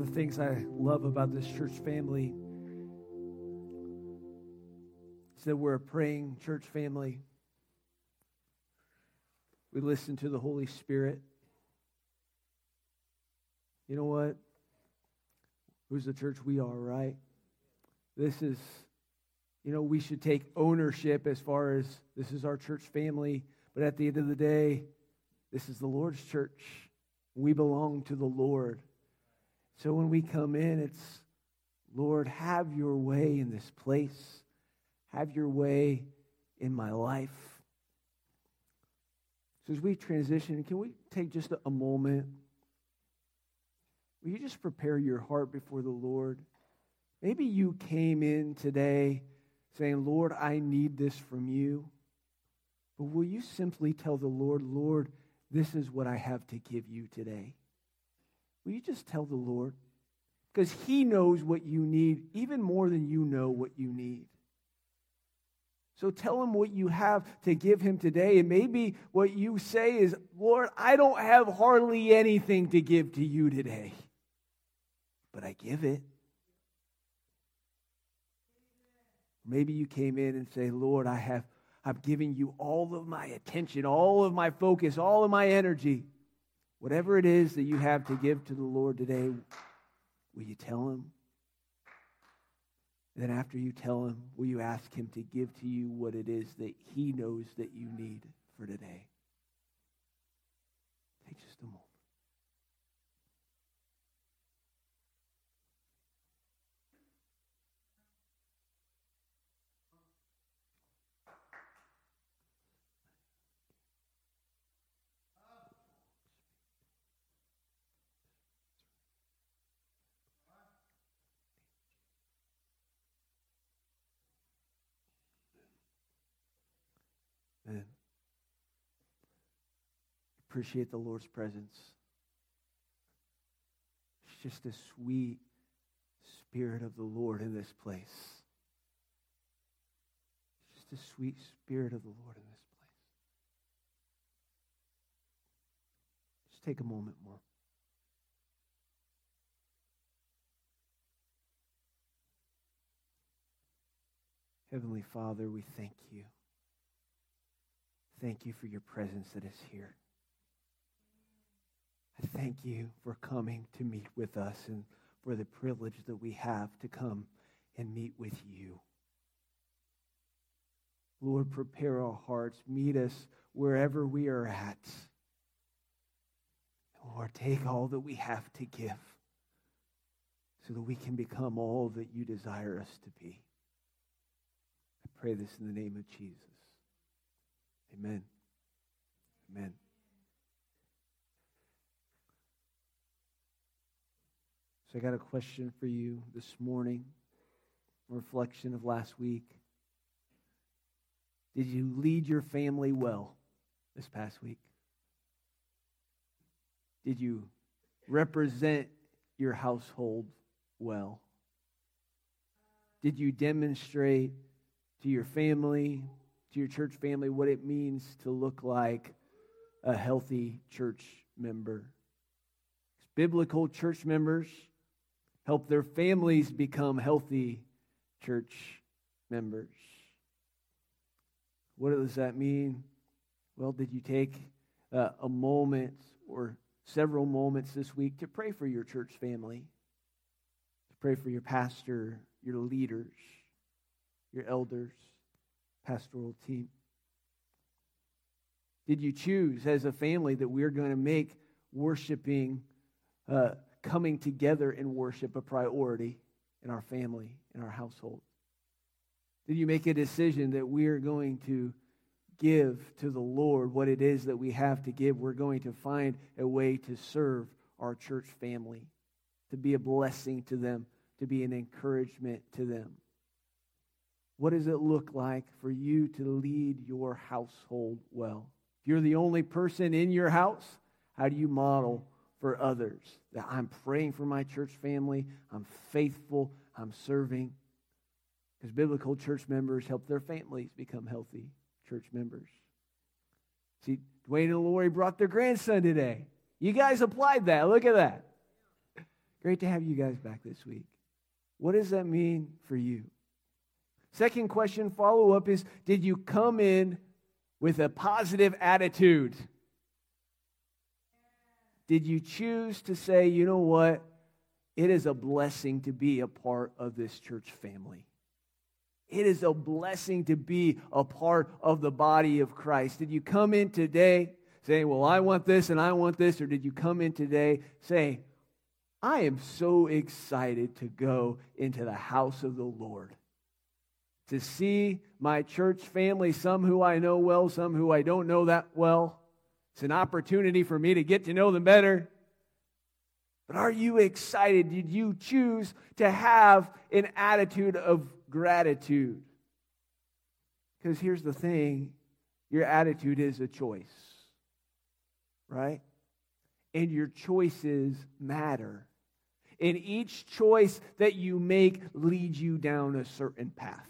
the things I love about this church family is that we're a praying church family. We listen to the Holy Spirit. You know what? Who's the church we are, right? This is, we should take ownership as far as this is our church family. But at the end of the day, this is the Lord's church. We belong to the Lord. So when we come in, it's, Lord, have your way in this place. Have your way in my life. So as we transition, can we take just a moment? Will you just prepare your heart before the Lord? Maybe you came in today saying, Lord, I need this from you. But will you simply tell the Lord, Lord, this is what I have to give you today? Will you just tell the Lord? Because He knows what you need even more than you know what you need. So tell Him what you have to give Him today. And maybe what you say is, Lord, I don't have hardly anything to give to you today. But I give it. Maybe you came in and say, Lord, I'm giving you all of my attention, all of my focus, all of my energy. Whatever it is that you have to give to the Lord today, will you tell Him? And then after you tell Him, will you ask Him to give to you what it is that He knows that you need for today? Take just a moment. Man, appreciate the Lord's presence. It's just a sweet Spirit of the Lord in this place. It's just a sweet Spirit of the Lord in this place. Just take a moment more. Heavenly Father, we thank you. Thank you for your presence that is here. I thank you for coming to meet with us and for the privilege that we have to come and meet with you. Lord, prepare our hearts. Meet us wherever we are at. Lord, take all that we have to give so that we can become all that you desire us to be. I pray this in the name of Jesus. Amen. Amen. So I got a question for you this morning, a reflection of last week. Did you lead your family well this past week? Did you represent your household well? Did you demonstrate to your family, to your church family, what it means to look like a healthy church member? Biblical church members help their families become healthy church members. What does that mean? Well, did you take a moment or several moments this week to pray for your church family? To pray for your pastor, your leaders, your elders, pastoral team? Did you choose as a family that we're going to make worshiping, coming together in worship a priority in our family, in our household? Did you make a decision that we're going to give to the Lord what it is that we have to give? We're going to find a way to serve our church family, to be a blessing to them, to be an encouragement to them. What does it look like for you to lead your household well? If you're the only person in your house, how do you model for others that I'm praying for my church family, I'm faithful, I'm serving? Because biblical church members help their families become healthy church members. See, Dwayne and Lori brought their grandson today. You guys applied that. Look at that. Great to have you guys back this week. What does that mean for you? Second question, follow-up is, did you come in with a positive attitude? Did you choose to say, you know what? It is a blessing to be a part of this church family. It is a blessing to be a part of the body of Christ. Did you come in today saying, well, I want this and I want this? Or did you come in today saying, I am so excited to go into the house of the Lord, to see my church family, some who I know well, some who I don't know that well. It's an opportunity for me to get to know them better. But are you excited? Did you choose to have an attitude of gratitude? Because here's the thing, your attitude is a choice, right? And your choices matter. And each choice that you make leads you down a certain path.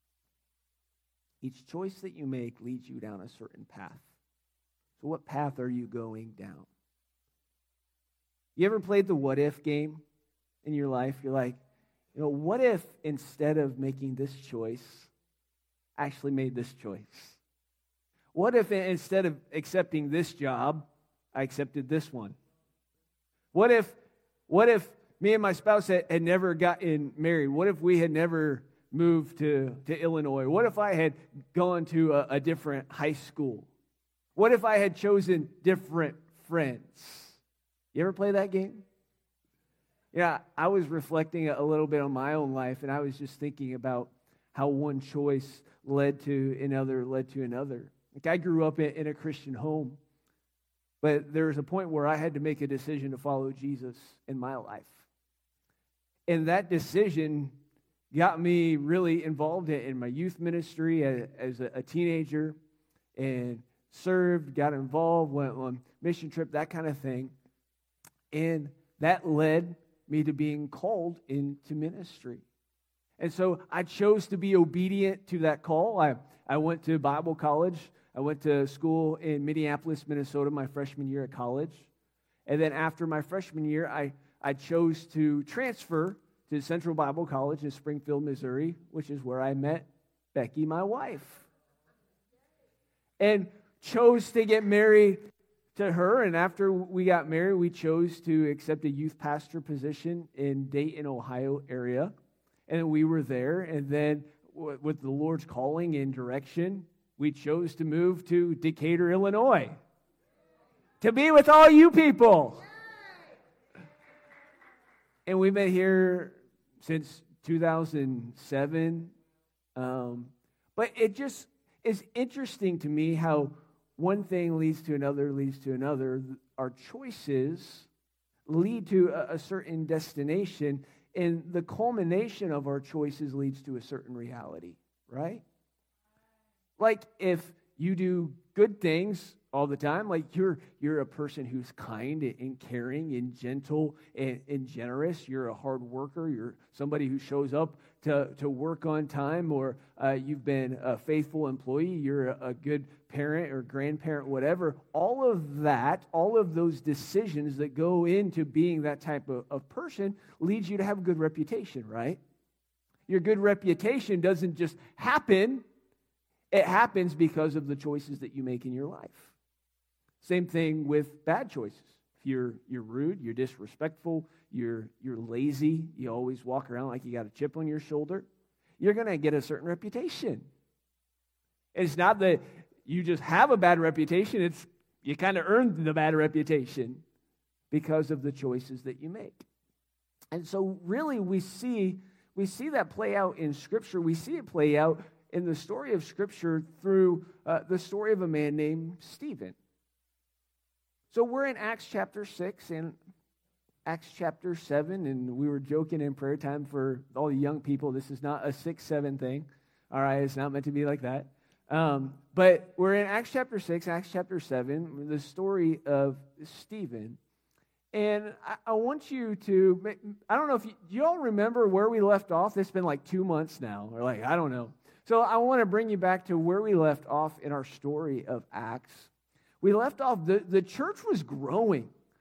Each choice that you make leads you down a certain path. So what path are you going down? You ever played the what if game in your life? You're like, what if instead of making this choice, I actually made this choice? What if instead of accepting this job, I accepted this one? What if me and my spouse had never gotten married? What if we had never moved to Illinois? What if I had gone to a different high school? What if I had chosen different friends? You ever play that game? Yeah, I was reflecting a little bit on my own life, and I was just thinking about how one choice led to another. Like I grew up in a Christian home, but there was a point where I had to make a decision to follow Jesus in my life. And that decision got me really involved in my youth ministry as a teenager, and served, got involved, went on mission trip, that kind of thing. And that led me to being called into ministry. And so I chose to be obedient to that call. I went to Bible college. I went to school in Minneapolis, Minnesota, my freshman year at college. And then after my freshman year, I chose to transfer to Central Bible College in Springfield, Missouri, which is where I met Becky, my wife. And chose to get married to her, and after we got married, we chose to accept a youth pastor position in Dayton, Ohio area, and we were there, and then with the Lord's calling and direction, we chose to move to Decatur, Illinois, to be with all you people. And we've been here since 2007, but it just is interesting to me how one thing leads to another, Our choices lead to a certain destination, and the culmination of our choices leads to a certain reality, right? Like if you do good things all the time, like you're a person who's kind and caring and gentle and generous. You're a hard worker. You're somebody who shows up to work on time, or you've been a faithful employee. You're a good parent or grandparent, whatever. All of that, all of those decisions that go into being that type of person leads you to have a good reputation, right? Your good reputation doesn't just happen. It happens because of the choices that you make in your life. Same thing with bad choices. If you're rude, you're disrespectful, you're lazy, you always walk around like you got a chip on your shoulder, you're going to get a certain reputation. It's not that you just have a bad reputation, it's you kind of earned the bad reputation because of the choices that you make. And so really we see that play out in Scripture. We see it play out in the story of Scripture through the story of a man named Stephen. So we're in Acts chapter 6 and Acts chapter 7, and we were joking in prayer time for all the young people. This is not a 6-7 thing. All right, it's not meant to be like that. But we're in Acts chapter 6, Acts chapter 7, the story of Stephen. And I want you to, I don't know if you all remember where we left off. It's been like 2 months now, or like, I don't know. So I want to bring you back to where we left off in our story of Acts. We left off, the church was growing.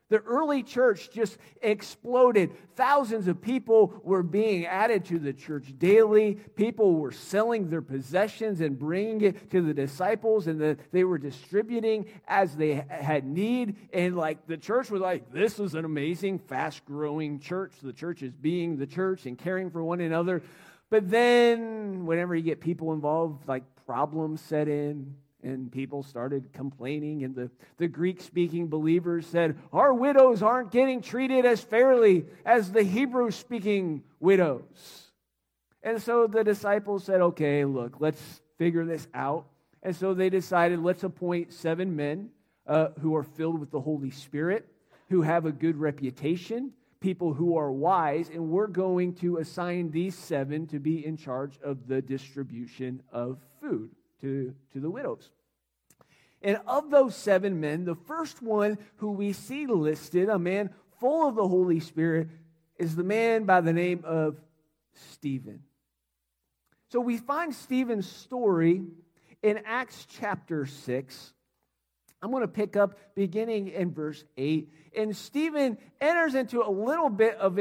The early church just exploded. Thousands of people were being added to the church daily. People were selling their possessions and bringing it to the disciples, and they were distributing as they had need. And like the church was like, this is an amazing, fast-growing church. The church is being the church and caring for one another. But then whenever you get people involved, like problems set in. And people started complaining, and the Greek-speaking believers said, our widows aren't getting treated as fairly as the Hebrew-speaking widows. And so the disciples said, okay, look, let's figure this out. And so they decided, let's appoint 7 men who are filled with the Holy Spirit, who have a good reputation, people who are wise, and we're going to assign these 7 to be in charge of the distribution of food to the widows. And of those 7 men, the first one who we see listed, a man full of the Holy Spirit, is the man by the name of Stephen. So we find Stephen's story in Acts chapter 6. I'm going to pick up beginning in verse 8. And Stephen enters into a little bit of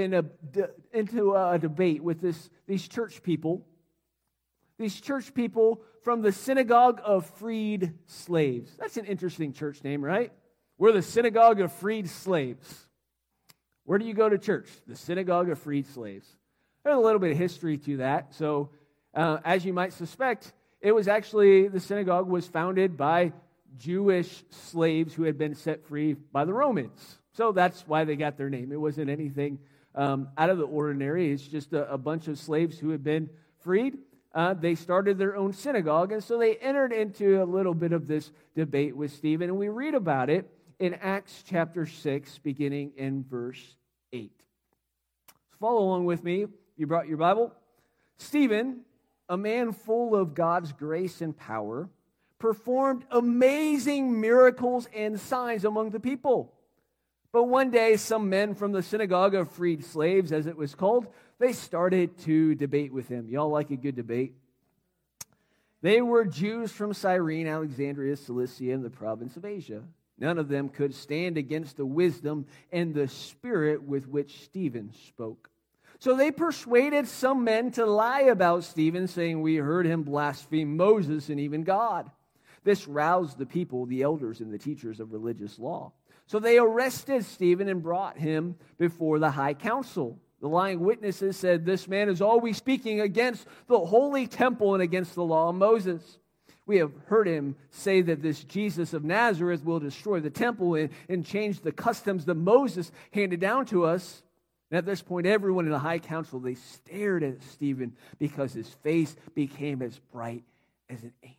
a debate with these church people. These church people from the Synagogue of Freed Slaves. That's an interesting church name, right? We're the Synagogue of Freed Slaves. Where do you go to church? The Synagogue of Freed Slaves. There's a little bit of history to that. So, as you might suspect, it was actually, the synagogue was founded by Jewish slaves who had been set free by the Romans. So that's why they got their name. It wasn't anything out of the ordinary. It's just a bunch of slaves who had been freed. They started their own synagogue, and so they entered into a little bit of this debate with Stephen, and we read about it in Acts chapter 6, beginning in verse 8. So follow along with me. You brought your Bible? Stephen, a man full of God's grace and power, performed amazing miracles and signs among the people. But one day, some men from the Synagogue of Freed Slaves, as it was called, they started to debate with him. Y'all like a good debate? They were Jews from Cyrene, Alexandria, Cilicia, and the province of Asia. None of them could stand against the wisdom and the spirit with which Stephen spoke. So they persuaded some men to lie about Stephen, saying, we heard him blaspheme Moses and even God. This roused the people, the elders, and the teachers of religious law. So they arrested Stephen and brought him before the high council. The lying witnesses said, this man is always speaking against the holy temple and against the law of Moses. We have heard him say that this Jesus of Nazareth will destroy the temple and change the customs that Moses handed down to us. And at this point, everyone in the high council, they stared at Stephen because his face became as bright as an angel's.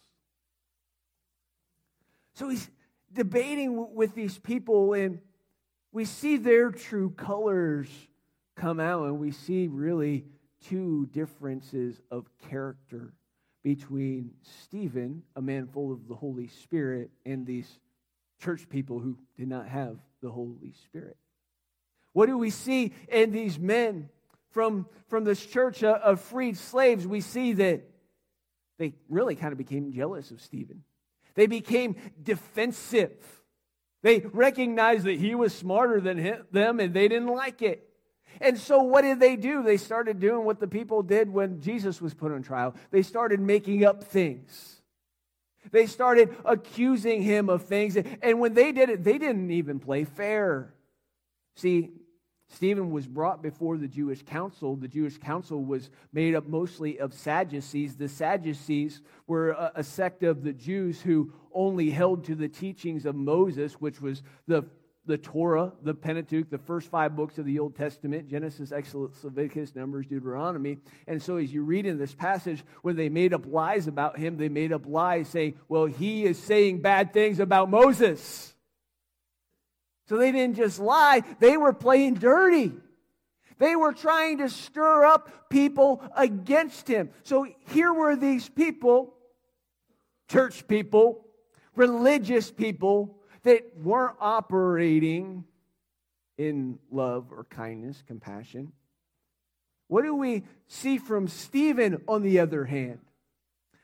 So he's debating with these people, and we see their true colors come out, and we see really 2 differences of character between Stephen, a man full of the Holy Spirit, and these church people who did not have the Holy Spirit. What do we see in these men from this church of freed slaves? We see that they really kind of became jealous of Stephen. They became defensive. They recognized that he was smarter than them, and they didn't like it. And so what did they do? They started doing what the people did when Jesus was put on trial. They started making up things. They started accusing him of things. And when they did it, they didn't even play fair. See, Stephen was brought before the Jewish council. The Jewish council was made up mostly of Sadducees. The Sadducees were a sect of the Jews who only held to the teachings of Moses, which was the Torah, the Pentateuch, the first 5 books of the Old Testament, Genesis, Exodus, Leviticus, Numbers, Deuteronomy. And so as you read in this passage, when they made up lies about him, they made up lies saying, well, he is saying bad things about Moses. So they didn't just lie, they were playing dirty. They were trying to stir up people against him. So here were these people, church people, religious people, that weren't operating in love or kindness, compassion. What do we see from Stephen, on the other hand?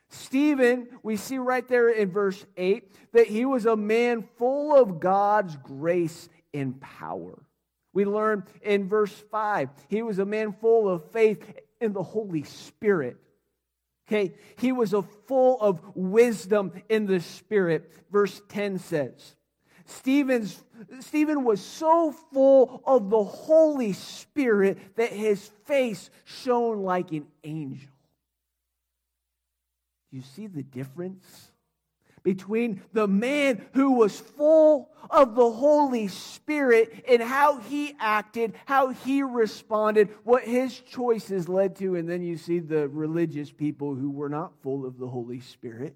Stephen, we see right there in verse 8 that he was a man full of God's grace and power. We learn in verse 5, he was a man full of faith in the Holy Spirit. Okay, he was full of wisdom in the Spirit. Verse 10 says, Stephen was so full of the Holy Spirit that his face shone like an angel. Do you see the difference between the man who was full of the Holy Spirit and how he acted, how he responded, what his choices led to, and then you see the religious people who were not full of the Holy Spirit?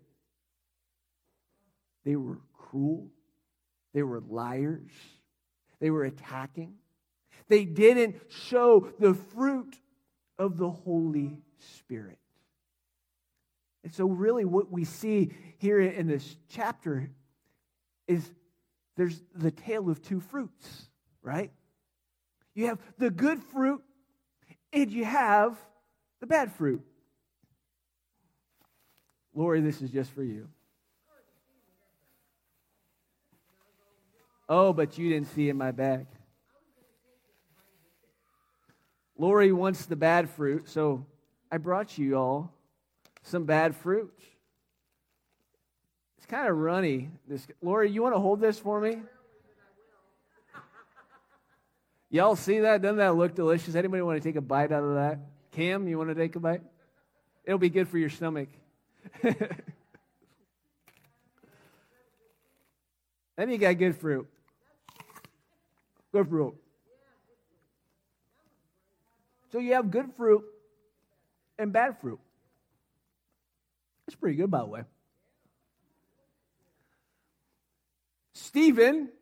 They were cruel. They were liars. They were attacking. They didn't show the fruit of the Holy Spirit. And so really what we see here in this chapter is there's the tale of two fruits, right? You have the good fruit and you have the bad fruit. Lori, this is just for you. Oh, but you didn't see in my bag. Lori wants the bad fruit, so I brought you all some bad fruit. It's kind of runny. Lori, you want to hold this for me? Y'all see that? Doesn't that look delicious? Anybody want to take a bite out of that? Cam, you want to take a bite? It'll be good for your stomach. Then you got good fruit. Good fruit. So you have good fruit and bad fruit. That's pretty good, by the way. Stephen,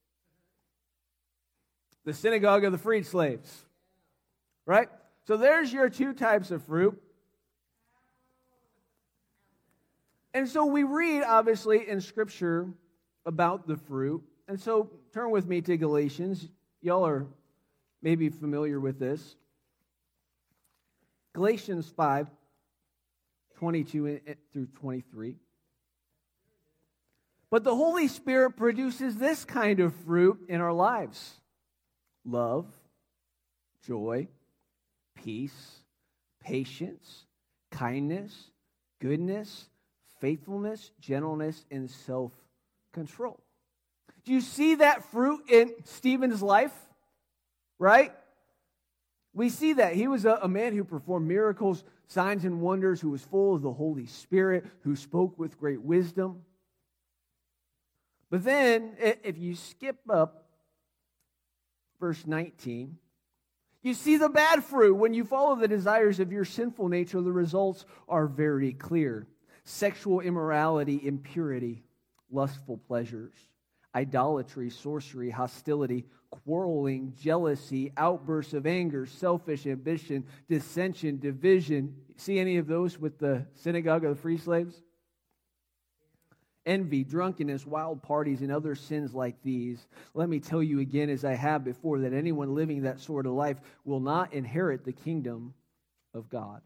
the synagogue of the freed slaves. Right? So there's your two types of fruit. And so we read, obviously, in Scripture about the fruit. And so turn with me to Galatians. Y'all are maybe familiar with this. Galatians 5, 22 through 23. But the Holy Spirit produces this kind of fruit in our lives: love, joy, peace, patience, kindness, goodness, faithfulness, gentleness, and self-control. Do you see that fruit in Stephen's life? Right? We see that. He was a man who performed miracles, signs, and wonders, who was full of the Holy Spirit, who spoke with great wisdom. But then, if you skip up verse 19, you see the bad fruit. When you follow the desires of your sinful nature, the results are very clear: sexual immorality, impurity, lustful pleasures, idolatry, sorcery, hostility, quarreling, jealousy, outbursts of anger, selfish ambition, dissension, division. See any of those with the synagogue of the free slaves? Envy, drunkenness, wild parties, and other sins like these. Let me tell you again, as I have before, that anyone living that sort of life will not inherit the kingdom of God.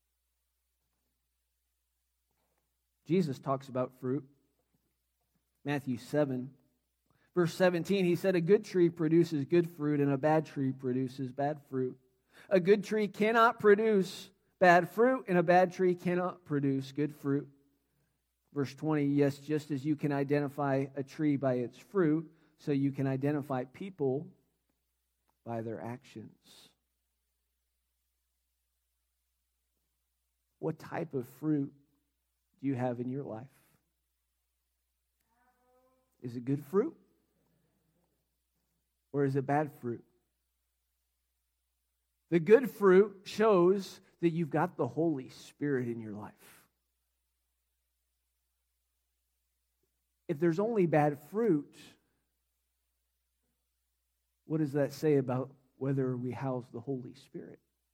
Jesus talks about fruit. Matthew 7, verse 17, he said, a good tree produces good fruit, and a bad tree produces bad fruit. A good tree cannot produce bad fruit, and a bad tree cannot produce good fruit. Verse 20, yes, just as you can identify a tree by its fruit, so you can identify people by their actions. What type of fruit do you have in your life? Is it good fruit? Or is it bad fruit? The good fruit shows that you've got the Holy Spirit in your life. If there's only bad fruit, what does that say about whether we house the Holy Spirit?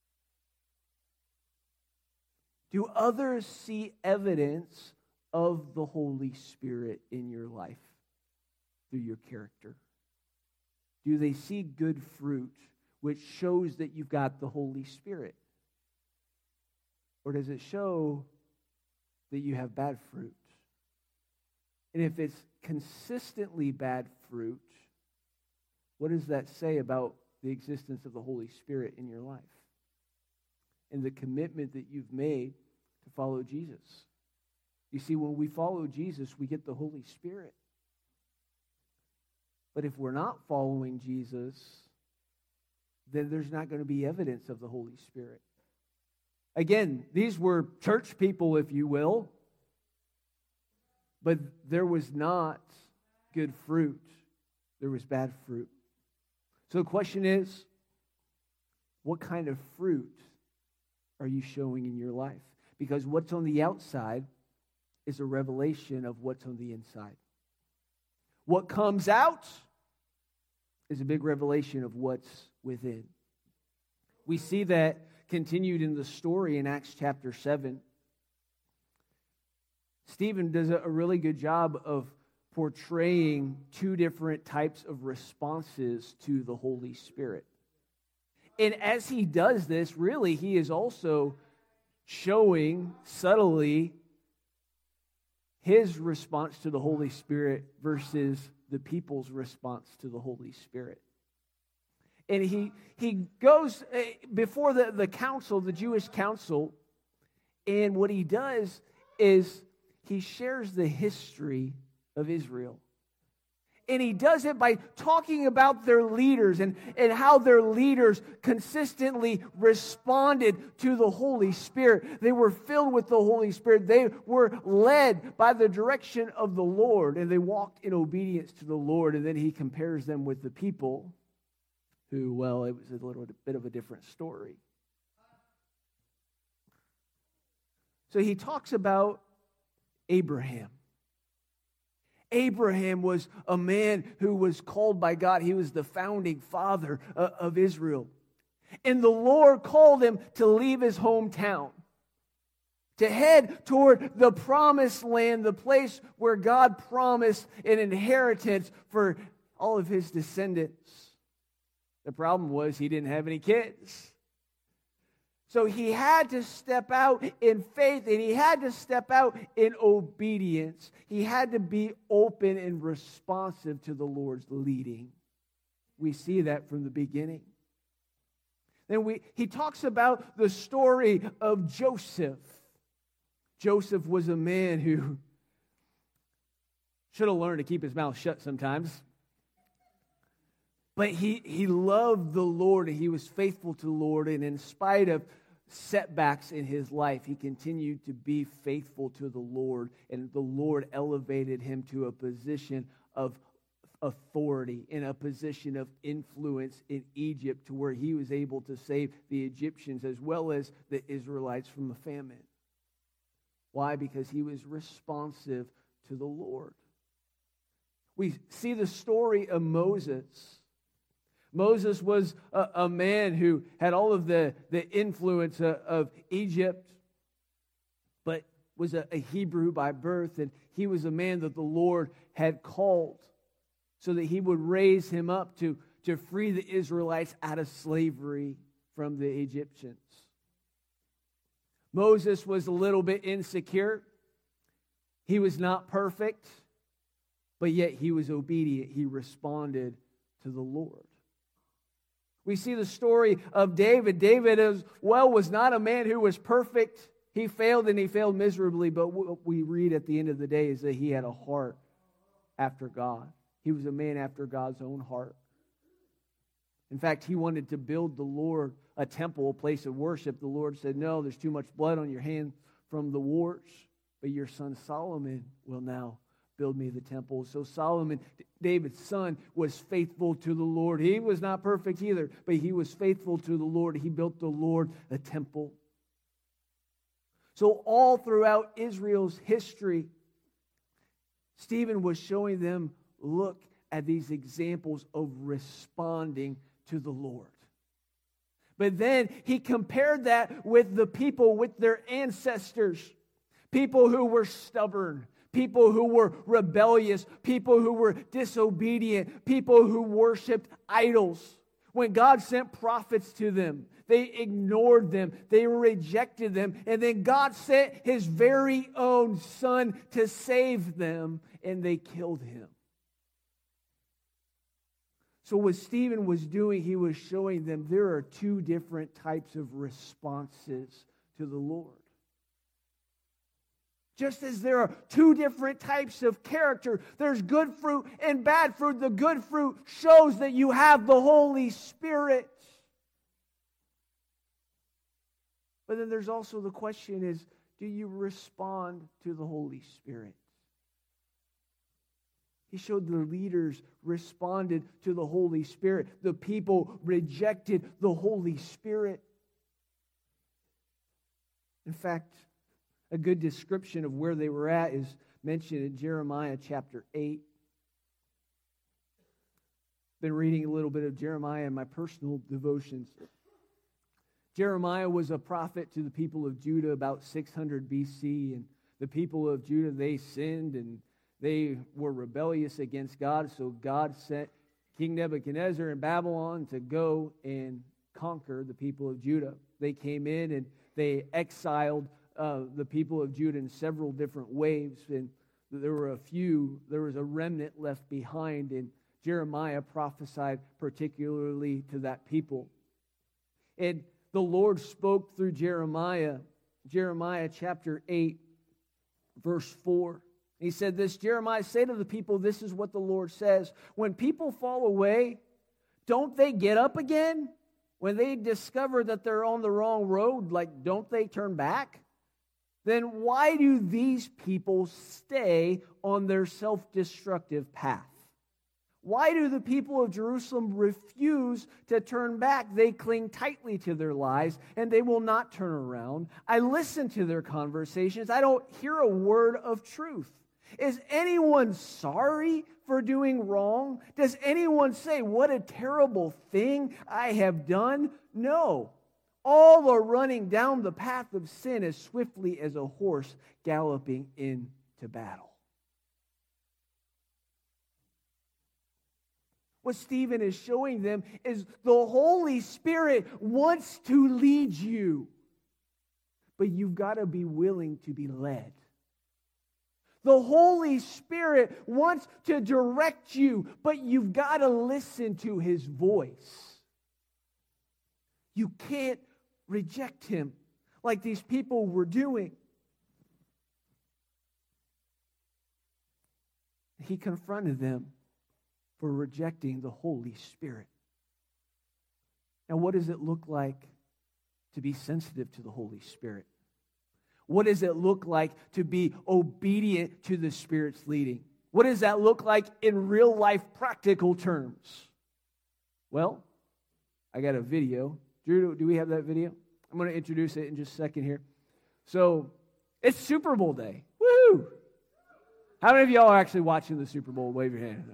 Do others see evidence of the Holy Spirit in your life through your character? Do they see good fruit, which shows that you've got the Holy Spirit? Or does it show that you have bad fruit. And if it's consistently bad fruit, what does that say about the existence of the Holy Spirit in your life and the commitment that you've made to follow Jesus? You see, when we follow Jesus, we get the Holy Spirit. But if we're not following Jesus, then there's not going to be evidence of the Holy Spirit. Again, these were church people, if you will, but there was not good fruit. There was bad fruit. So the question is, what kind of fruit are you showing in your life? Because what's on the outside is a revelation of what's on the inside. What comes out is a big revelation of what's within. We see that continued in the story in Acts chapter 7. Stephen does a really good job of portraying two different types of responses to the Holy Spirit. And as he does this, really, he is also showing subtly his response to the Holy Spirit versus the people's response to the Holy Spirit. And he goes before the council, the Jewish council, and what he does is he shares the history of Israel. And he does it by talking about their leaders and how their leaders consistently responded to the Holy Spirit. They were filled with the Holy Spirit. They were led by the direction of the Lord, and they walked in obedience to the Lord. And then he compares them with the people who, well, it was a little bit of a different story. So he talks about Abraham. Abraham was a man who was called by God. He was the founding father of Israel. And the Lord called him to leave his hometown, to head toward the promised land, the place where God promised an inheritance for all of his descendants. The problem was he didn't have any kids. So he had to step out in faith, and he had to step out in obedience. He had to be open and responsive to the Lord's leading. We see that from the beginning. Then he talks about the story of Joseph. Joseph was a man who should have learned to keep his mouth shut sometimes. But he loved the Lord, and he was faithful to the Lord, and in spite of setbacks in his life, he continued to be faithful to the Lord, and the Lord elevated him to a position of authority, in a position of influence in Egypt, to where he was able to save the Egyptians as well as the Israelites from the famine. Why? Because he was responsive to the Lord. We see the story of Moses. Moses was a man who had all of the influence of Egypt, but was a Hebrew by birth, and he was a man that the Lord had called so that he would raise him up to free the Israelites out of slavery from the Egyptians. Moses was a little bit insecure. He was not perfect, but yet he was obedient. He responded to the Lord. We see the story of David. David as well was not a man who was perfect. He failed, and he failed miserably, but what we read at the end of the day is that he had a heart after God. He was a man after God's own heart. In fact, he wanted to build the Lord a temple, a place of worship. The Lord said, no, there's too much blood on your hand from the wars, but your son Solomon will now build me the temple. So Solomon, David's son, was faithful to the Lord. He was not perfect either, but he was faithful to the Lord. He built the Lord a temple. So all throughout Israel's history, Stephen was showing them, look at these examples of responding to the Lord. But then he compared that with the people, with their ancestors, people who were stubborn, people who were rebellious, people who were disobedient, people who worshiped idols. When God sent prophets to them, they ignored them, they rejected them, and then God sent His very own Son to save them, and they killed Him. So what Stephen was doing, he was showing them there are two different types of responses to the Lord. Just as there are two different types of character, there's good fruit and bad fruit. The good fruit shows that you have the Holy Spirit. But then there's also the question is, do you respond to the Holy Spirit? He showed the leaders responded to the Holy Spirit. The people rejected the Holy Spirit. In fact, a good description of where they were at is mentioned in Jeremiah chapter 8. Been reading a little bit of Jeremiah in my personal devotions. Jeremiah was a prophet to the people of Judah about 600 BC, and the people of Judah, they sinned and they were rebellious against God, so God sent King Nebuchadnezzar in Babylon to go and conquer the people of Judah. They came in and they exiled the people of Judah in several different waves, and there was a remnant left behind, and Jeremiah prophesied particularly to that people. And the Lord spoke through Jeremiah chapter 8, verse 4. He said this, Jeremiah, say to the people, this is what the Lord says. When people fall away, don't they get up again? When they discover that they're on the wrong road, don't they turn back? Then why do these people stay on their self-destructive path? Why do the people of Jerusalem refuse to turn back? They cling tightly to their lies, and they will not turn around. I listen to their conversations. I don't hear a word of truth. Is anyone sorry for doing wrong? Does anyone say, what a terrible thing I have done? No. All are running down the path of sin as swiftly as a horse galloping into battle. What Stephen is showing them is the Holy Spirit wants to lead you, but you've got to be willing to be led. The Holy Spirit wants to direct you, but you've got to listen to His voice. You can't reject Him like these people were doing. He confronted them for rejecting the Holy Spirit. Now, what does it look like to be sensitive to the Holy Spirit? What does it look like to be obedient to the Spirit's leading? What does that look like in real life practical terms? Well, I got a video. Drew, do we have that video? I'm going to introduce it in just a second here. So, it's Super Bowl day. Woo! How many of y'all are actually watching the Super Bowl? Wave your hand.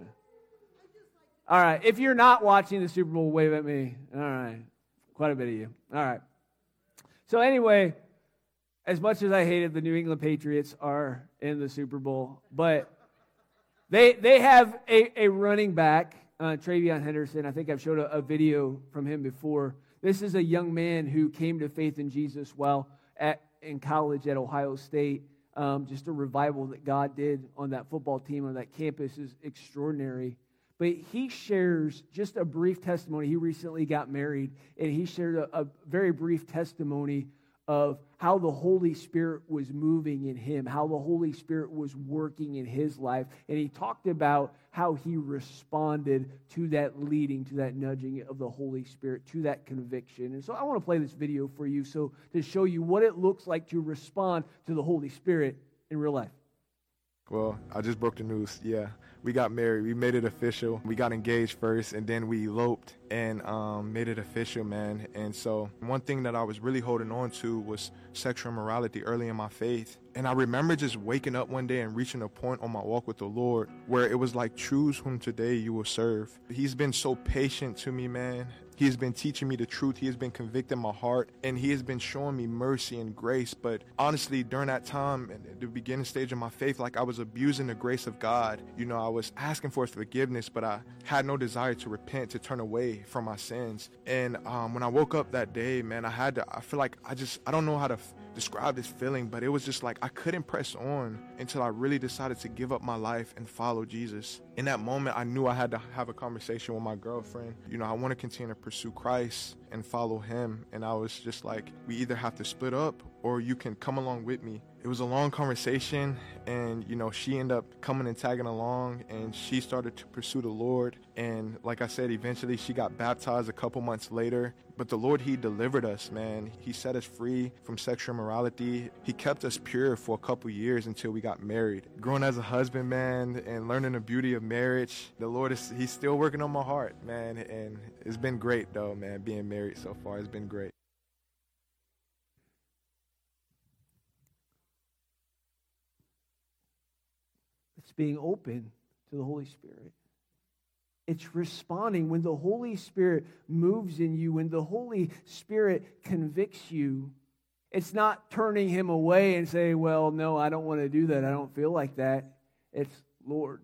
All right. If you're not watching the Super Bowl, wave at me. All right. Quite a bit of you. All right. So anyway, as much as I hated the New England Patriots are in the Super Bowl, but they have a running back, Travion Henderson. I think I've showed a video from him before. This is a young man who came to faith in Jesus while in college at Ohio State. Just a revival that God did on that football team, on that campus is extraordinary. But he shares just a brief testimony. He recently got married, and he shared a very brief testimony of how the Holy Spirit was moving in him, how the Holy Spirit was working in his life. And he talked about how he responded to that leading, to that nudging of the Holy Spirit, to that conviction. And so I want to play this video for you to show you what it looks like to respond to the Holy Spirit in real life. Well, I just broke the news. Yeah, we got married. We made it official. We got engaged first, and then we eloped and made it official, man. And so one thing that I was really holding on to was sexual immorality early in my faith. And I remember just waking up one day and reaching a point on my walk with the Lord where it was like, choose whom today you will serve. He's been so patient to me, man. He has been teaching me the truth. He has been convicting my heart, and He has been showing me mercy and grace. But honestly, during that time, at the beginning stage of my faith, like I was abusing the grace of God. You know, I was asking for his forgiveness, but I had no desire to repent, to turn away from my sins. And when I woke up that day, man, I feel like I don't know how to describe this feeling, but it was just like I couldn't press on until I really decided to give up my life and follow Jesus. In that moment, I knew I had to have a conversation with my girlfriend. I want to continue to pursue Christ and follow him. And I was just like, we either have to split up or you can come along with me. It was a long conversation, and she ended up coming and tagging along, and she started to pursue the Lord. And like I said, eventually she got baptized a couple months later. But the Lord, he delivered us, man. He set us free from sexual immorality. He kept us pure for a couple years until we got married. Growing as a husband, man, and learning the beauty of marriage, the Lord, he's still working on my heart, man. And it's been great, though, man, being married so far. It's been great. It's being open to the Holy Spirit. It's responding when the Holy Spirit moves in you, when the Holy Spirit convicts you. It's not turning him away and saying, well, no, I don't want to do that. I don't feel like that. It's, Lord,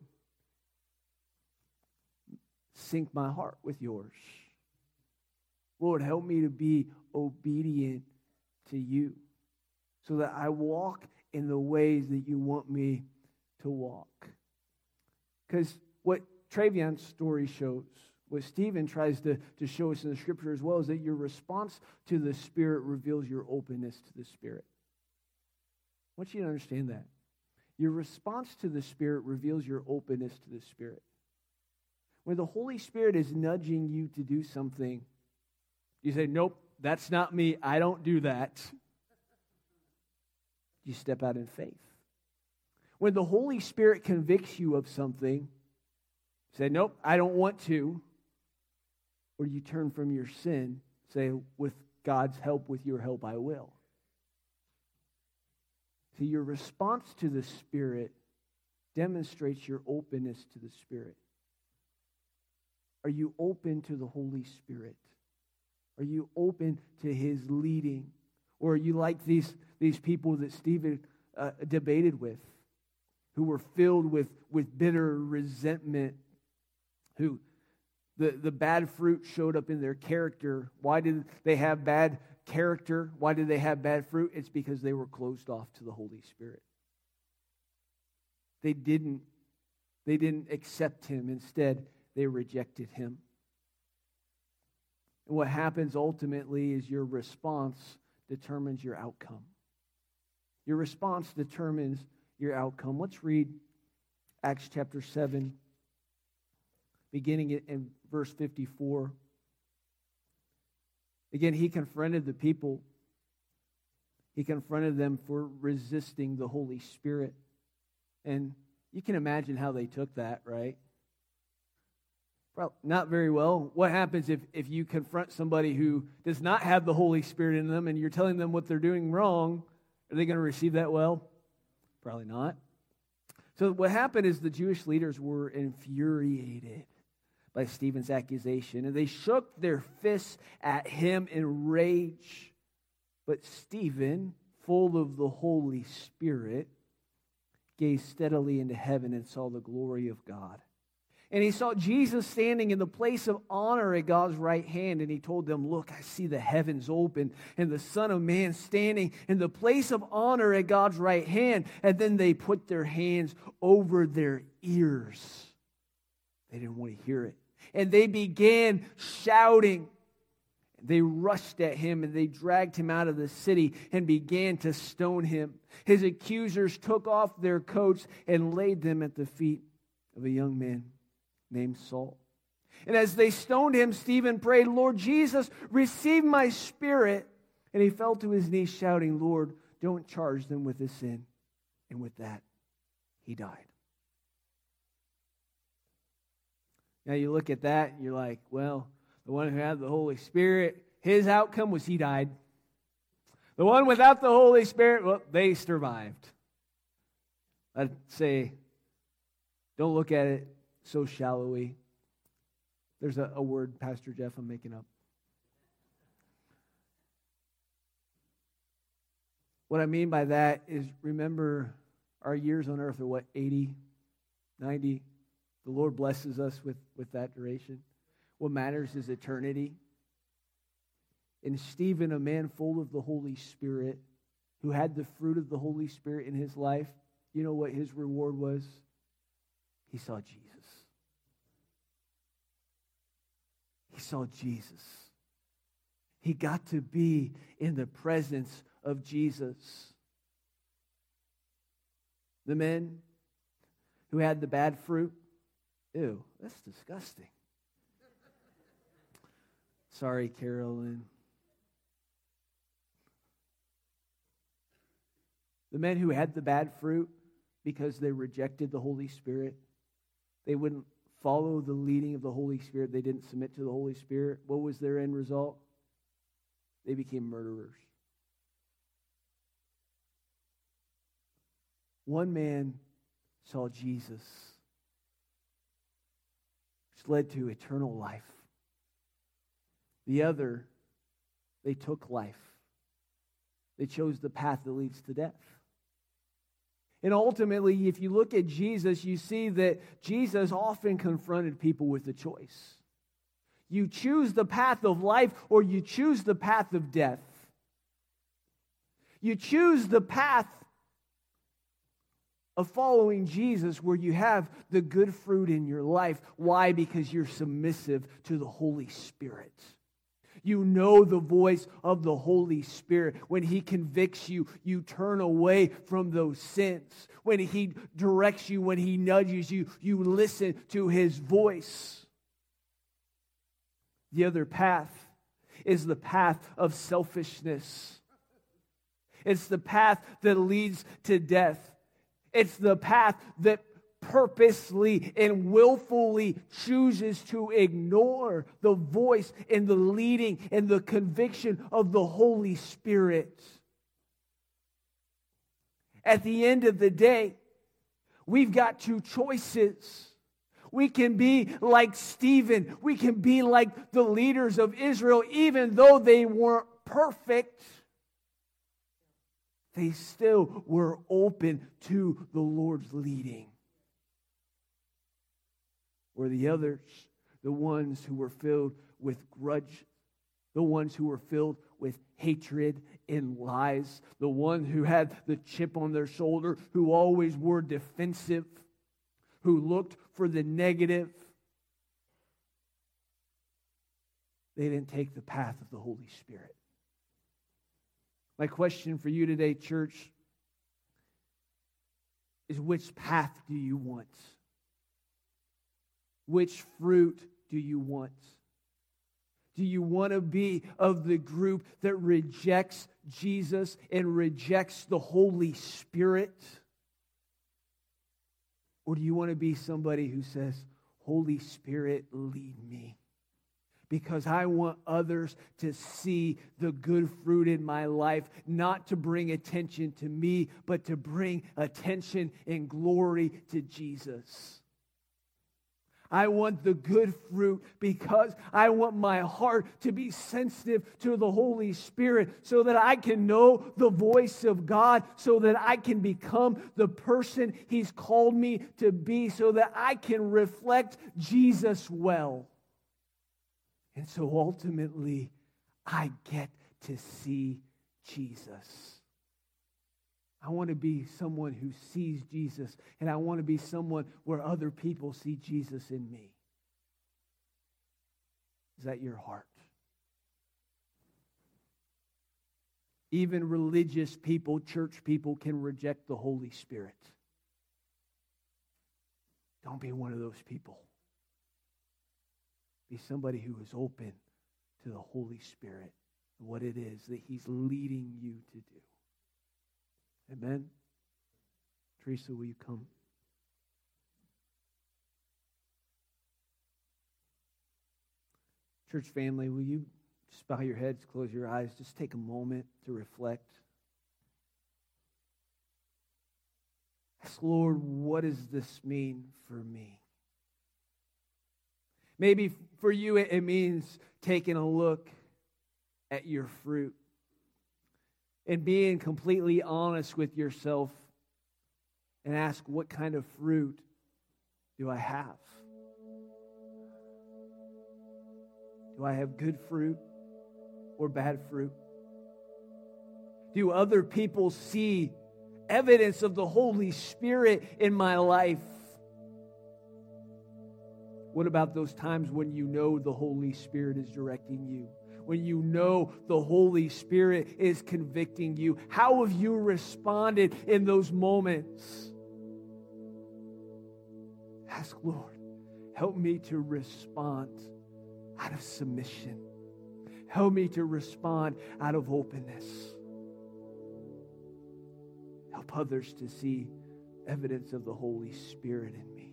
sync my heart with yours. Lord, help me to be obedient to you so that I walk in the ways that you want me to walk. Because what Travion's story shows, what Stephen tries to show us in the Scripture as well, is that your response to the Spirit reveals your openness to the Spirit. I want you to understand that. Your response to the Spirit reveals your openness to the Spirit. When the Holy Spirit is nudging you to do something, you say, nope, that's not me. I don't do that. You step out in faith. When the Holy Spirit convicts you of something, say, nope, I don't want to. Or you turn from your sin, say, with God's help, with your help, I will. See, your response to the Spirit demonstrates your openness to the Spirit. Are you open to the Holy Spirit? Are you open to his leading? Or are you like these people that Stephen debated with, who were filled with bitter resentment, who the bad fruit showed up in their character? Why did they have bad character? Why did they have bad fruit? It's because they were closed off to the Holy Spirit. They didn't accept him. Instead, they rejected him. And what happens ultimately is your response determines your outcome. Your response determines your outcome. Let's read Acts chapter 7, beginning in verse 54. Again, he confronted the people. He confronted them for resisting the Holy Spirit. And you can imagine how they took that, right? Well, not very well. What happens if you confront somebody who does not have the Holy Spirit in them and you're telling them what they're doing wrong? Are they going to receive that well? Probably not. So what happened is the Jewish leaders were infuriated by Stephen's accusation, and they shook their fists at him in rage. But Stephen, full of the Holy Spirit, gazed steadily into heaven and saw the glory of God. And he saw Jesus standing in the place of honor at God's right hand. And he told them, look, I see the heavens open and the Son of Man standing in the place of honor at God's right hand. And then they put their hands over their ears. They didn't want to hear it. And they began shouting. They rushed at him and they dragged him out of the city and began to stone him. His accusers took off their coats and laid them at the feet of a young man named Saul. And as they stoned him, Stephen prayed, Lord Jesus, receive my spirit. And he fell to his knees shouting, Lord, don't charge them with this sin. And with that, he died. Now you look at that and you're like, well, the one who had the Holy Spirit, his outcome was he died. The one without the Holy Spirit, well, they survived. I'd say, don't look at it so shallowly. There's a word, Pastor Jeff, I'm making up. What I mean by that is, remember, our years on earth are what, 80, 90, The Lord blesses us with that duration. What matters is eternity. And Stephen, a man full of the Holy Spirit, who had the fruit of the Holy Spirit in his life, you know what his reward was? He saw Jesus. He saw Jesus. He got to be in the presence of Jesus. The men who had the bad fruit, ew, that's disgusting. Sorry, Carolyn. The men who had the bad fruit because they rejected the Holy Spirit, they wouldn't follow the leading of the Holy Spirit, they didn't submit to the Holy Spirit. What was their end result? They became murderers. One man saw Jesus, which led to eternal life. The other, they took life. They chose the path that leads to death. And ultimately, if you look at Jesus, you see that Jesus often confronted people with a choice. You choose the path of life or you choose the path of death. You choose the path of following Jesus where you have the good fruit in your life. Why? Because you're submissive to the Holy Spirit. You know the voice of the Holy Spirit. When He convicts you, you turn away from those sins. When He directs you, when He nudges you, you listen to His voice. The other path is the path of selfishness. It's the path that leads to death. It's the path that purposely and willfully chooses to ignore the voice and the leading and the conviction of the Holy Spirit. At the end of the day, we've got two choices. We can be like Stephen. We can be like the leaders of Israel, even though they weren't perfect. They still were open to the Lord's leading. Or the others, the ones who were filled with grudge, the ones who were filled with hatred and lies, the one who had the chip on their shoulder, who always were defensive, who looked for the negative. They didn't take the path of the Holy Spirit. My question for you today, church, is which path do you want? Which fruit do you want? Do you want to be of the group that rejects Jesus and rejects the Holy Spirit? Or do you want to be somebody who says, Holy Spirit, lead me? Because I want others to see the good fruit in my life, not to bring attention to me, but to bring attention and glory to Jesus. I want the good fruit because I want my heart to be sensitive to the Holy Spirit so that I can know the voice of God, so that I can become the person He's called me to be, so that I can reflect Jesus well. And so ultimately, I get to see Jesus. I want to be someone who sees Jesus, and I want to be someone where other people see Jesus in me. Is that your heart? Even religious people, church people, can reject the Holy Spirit. Don't be one of those people. Be somebody who is open to the Holy Spirit and what it is that He's leading you to do. Amen? Teresa, will you come? Church family, will you just bow your heads, close your eyes, just take a moment to reflect. Ask, Lord, what does this mean for me? Maybe for you it means taking a look at your fruit and being completely honest with yourself and ask, what kind of fruit do I have? Do I have good fruit or bad fruit? Do other people see evidence of the Holy Spirit in my life? What about those times when you know the Holy Spirit is directing you? When you know the Holy Spirit is convicting you? How have you responded in those moments? Ask, Lord, help me to respond out of submission. Help me to respond out of openness. Help others to see evidence of the Holy Spirit in me.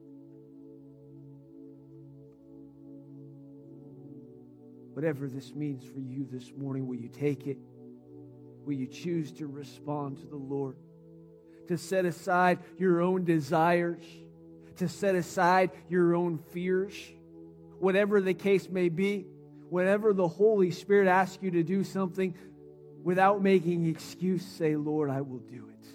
Whatever this means for you this morning, will you take it? Will you choose to respond to the Lord? To set aside your own desires? To set aside your own fears? Whatever the case may be, whenever the Holy Spirit asks you to do something, without making excuse, say, Lord, I will do it.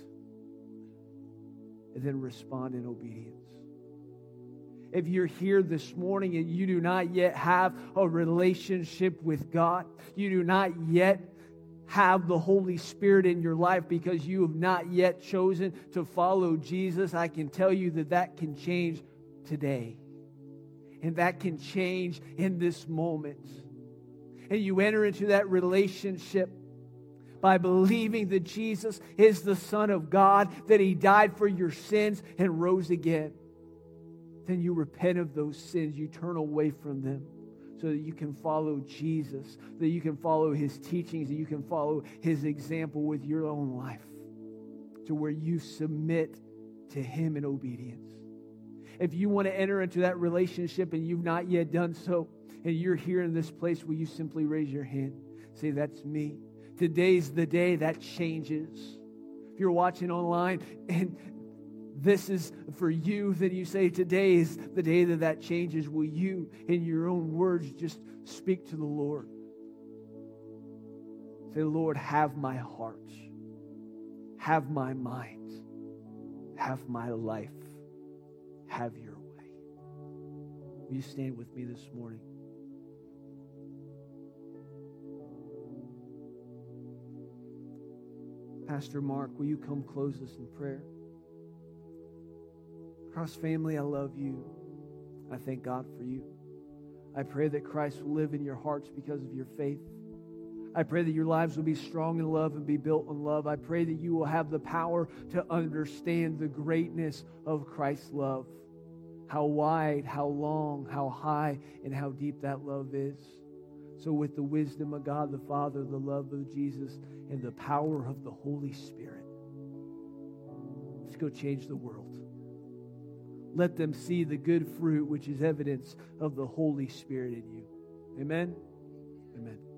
And then respond in obedience. If you're here this morning and you do not yet have a relationship with God, you do not yet have the Holy Spirit in your life because you have not yet chosen to follow Jesus, I can tell you that that can change today. And that can change in this moment. And you enter into that relationship by believing that Jesus is the Son of God, that He died for your sins and rose again. Then you repent of those sins. You turn away from them so that you can follow Jesus, that you can follow His teachings, that you can follow His example with your own life to where you submit to Him in obedience. If you want to enter into that relationship and you've not yet done so, and you're here in this place, will you simply raise your hand? Say, that's me. Today's the day that changes. If you're watching online and this is for you, then you say, today is the day that changes. Will you, in your own words, just speak to the Lord? Say, Lord, have my heart. Have my mind. Have my life. Have your way. Will you stand with me this morning? Pastor Mark, will you come close us in prayer? Cross family, I love you. I thank God for you. I pray that Christ will live in your hearts because of your faith. I pray that your lives will be strong in love and be built in love. I pray that you will have the power to understand the greatness of Christ's love. How wide, how long, how high, and how deep that love is. So with the wisdom of God the Father, the love of Jesus, and the power of the Holy Spirit, let's go change the world. Let them see the good fruit, which is evidence of the Holy Spirit in you. Amen? Amen.